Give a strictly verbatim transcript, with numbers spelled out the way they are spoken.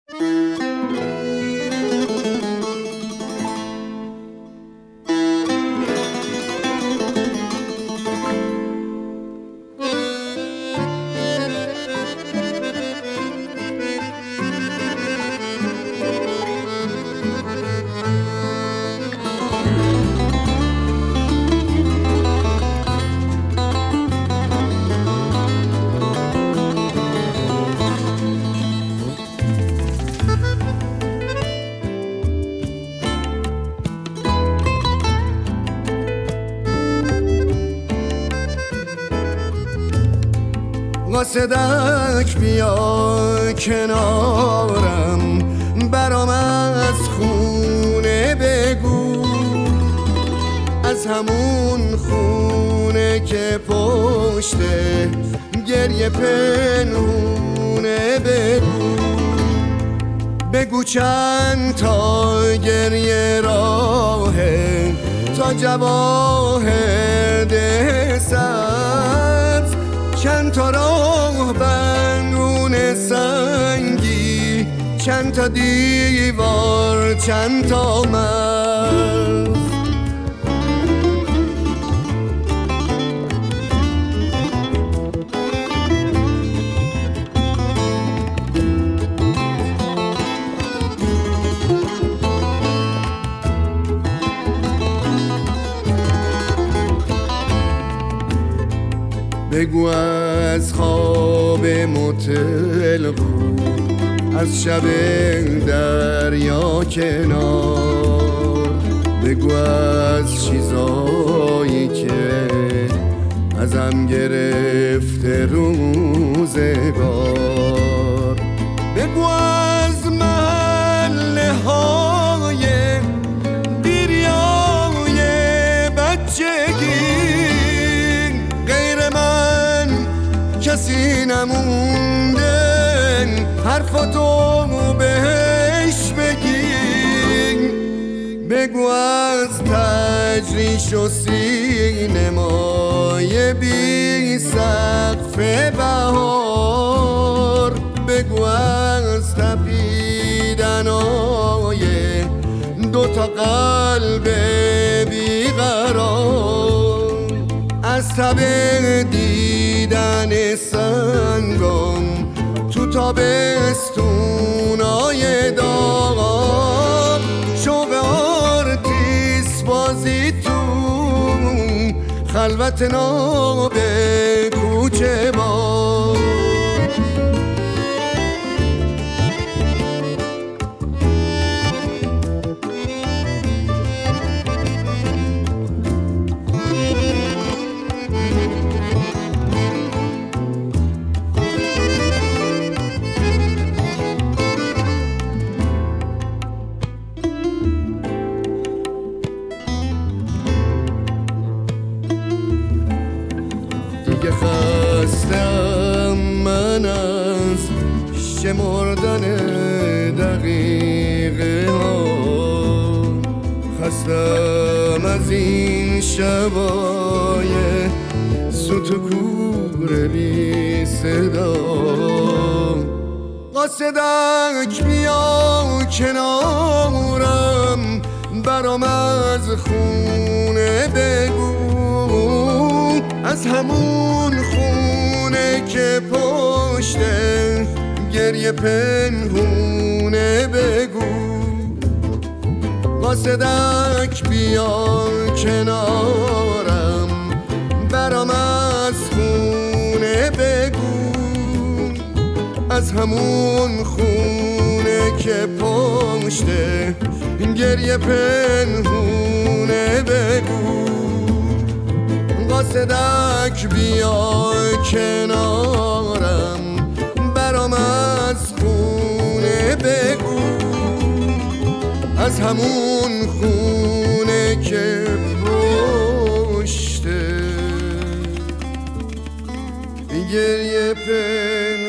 قاصدک بیا کنارم، برام از خونه بگو، از همون خونه که پشته گریه پنهونه بگو. بگو چند تا گریه راهه تا جواهر ده سبز، چند تا راه بندون سنگی، چند تا دیوار، چند تا مرز. بگو از خواب متل بود، از شب دریا کنار. بگو از چیزایی که ازم گرفته روزگار. بگو از محله های دیریای بچگی، کسی نمونده حرفاتو بهش بگی. بگو از تجریش و سینمای بی سقف بهار. بگو از تپیدنای دوتا قلب بیقرار، از تب دیدن سنگم تو تابستونای داغ. شوق آرتیس بازی تو خلوت ناب کوچه با. دیگه خستم من از شمردن دقیقه ها، خستم از این شبای سوت و کور بی صدا. قاصدک بیا کنارم، برام از خونه بگو، از همون خونه که پشته گریه پنهونه بگو. قاصدک بیا کنارم، برام از خونه بگو، از همون خونه که پشته گریه پنهونه بگو. قاصدک بیا کنارم، برام از خونه بگو، از همون خونه که پشته گریه پنهونه